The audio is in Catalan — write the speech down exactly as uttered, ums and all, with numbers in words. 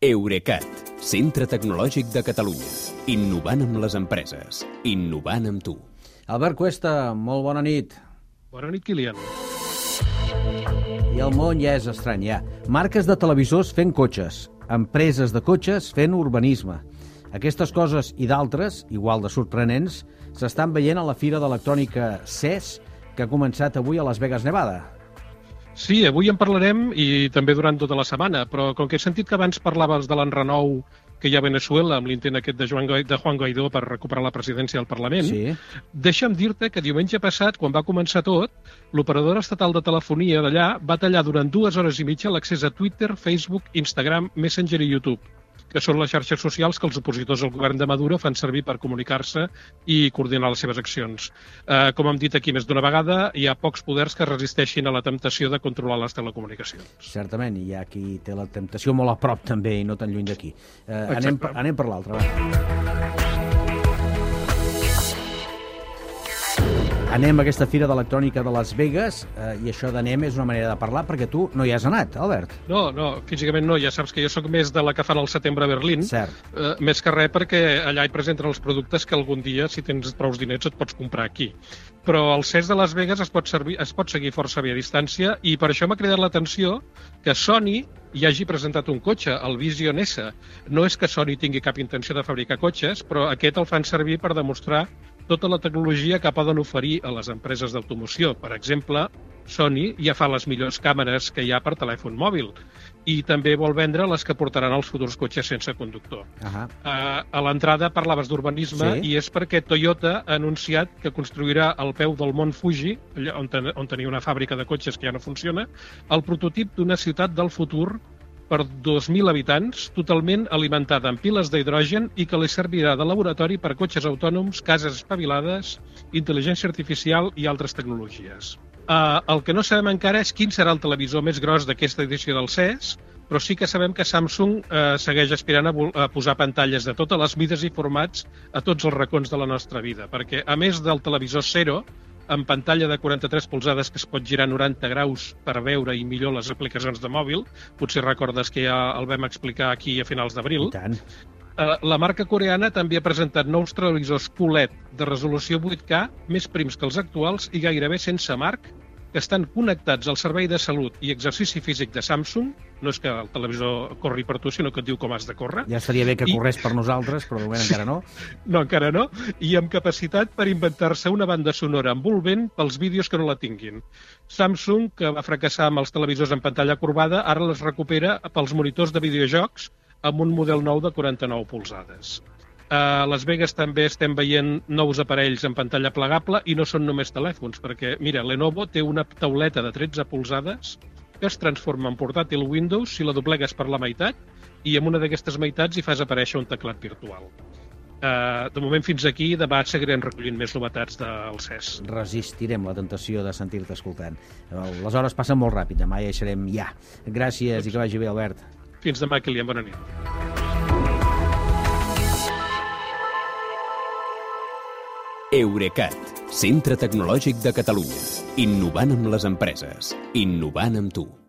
Eurecat, centre tecnològic de Catalunya. Innovant amb les empreses. Innovant amb tu. Albert Cuesta, molt bona nit. Bona nit, Kilian. I el món ja és estrany, ja. Marques de televisors fent cotxes, empreses de cotxes fent urbanisme. Aquestes coses i d'altres, igual de sorprenents, s'estan veient a la Fira d'Electrònica C E S, que ha començat avui a Las Vegas, Nevada. Sí, avui en parlarem i també durant tota la setmana, però com que he sentit que abans parlaves de l'enrenou que hi ha a Venezuela amb l'intent aquest de Juan, de Juan Guaidó per recuperar la presidència del Parlament, Sí. deixa'm dir-te que diumenge passat, quan va començar tot, l'operadora estatal de telefonia d'allà va tallar durant dues hores i mitja l'accés a Twitter, Facebook, Instagram, Messenger i YouTube, que són les xarxes socials que els opositors al govern de Maduro fan servir per comunicar-se i coordinar les seves accions. Eh, com hem dit aquí més d'una vegada, hi ha pocs poders que resisteixin a la temptació de controlar les telecomunicacions. Certament, hi ha qui té la temptació molt a prop també i no tan lluny d'aquí. Eh, anem, per, anem per l'altra, va. Anem a aquesta Fira d'Electrònica de Las Vegas eh, i això d'anem és una manera de parlar perquè tu no hi has anat, Albert. No, no, físicament no. Ja saps que jo sóc més de la que fan al setembre a Berlín. Cert. Eh, més que res perquè allà hi presenten els productes que algun dia, si tens prou diners, et pots comprar aquí. Però el C E S de Las Vegas es pot, servir, es pot seguir força bé a distància i per això m'ha cridat l'atenció que Sony hi hagi presentat un cotxe, el Vision S. No és que Sony tingui cap intenció de fabricar cotxes, però aquest el fan servir per demostrar tota la tecnologia que poden oferir a les empreses d'automoció. Per exemple, Sony ja fa les millors càmeres que hi ha per telèfon mòbil i també vol vendre les que portaran els futurs cotxes sense conductor. Ahà. Uh, a l'entrada parlaves d'urbanisme Sí. i és perquè Toyota ha anunciat que construirà al peu del Mont Fuji, allà on, ten on tenia una fàbrica de cotxes que ja no funciona, el prototip d'una ciutat del futur per dos mil habitants, totalment alimentada amb piles d'hidrogen i que li servirà de laboratori per cotxes autònoms, cases espavilades, intel·ligència artificial i altres tecnologies. Uh, el que no sabem encara és quin serà el televisor més gros d'aquesta edició del C E S, però sí que sabem que Samsung eh, segueix aspirant a, a posar pantalles de totes les mides i formats a tots els racons de la nostra vida, perquè a més del televisor Zero, amb pantalla de quaranta-tres polzades que es pot girar noranta graus per veure i millor les aplicacions de mòbil, potser recordes que ja el vam explicar aquí a finals d'abril, I tant. eh, la marca coreana també ha presentat nous televisors Q L E D de resolució vuit K, més prims que els actuals i gairebé sense marc, que estan connectats al servei de salut i exercici físic de Samsung. No és que el televisor corri per tu, sinó que et diu com has de córrer. Ja estaria bé que I- corrés per nosaltres, però de moment encara no. No, encara no. I amb capacitat per inventar-se una banda sonora envolvent pels vídeos que no la tinguin. Samsung, que va fracassar amb els televisors en pantalla corbada, ara les recupera pels monitors de videojocs amb un model nou de quaranta-nou polzades. A Las Vegas també estem veient nous aparells en pantalla plegable i no són només telèfons, perquè, mira, Lenovo té una tauleta de tretze polzades que es transforma en portàtil Windows si la doblegues per la meitat i amb una d'aquestes meitats hi fas aparèixer un teclat virtual. Uh, de moment fins aquí, demà seguirem recollint més novetats del C E S. Resistirem la tentació de sentir-te escoltant. Les hores passen molt ràpid, demà ja hi serem ja. Gràcies i que vagi bé, Albert. Fins demà, Kilian, bona nit. Eurecat, centre tecnològic de Catalunya. Innovant amb les empreses. Innovant amb tu.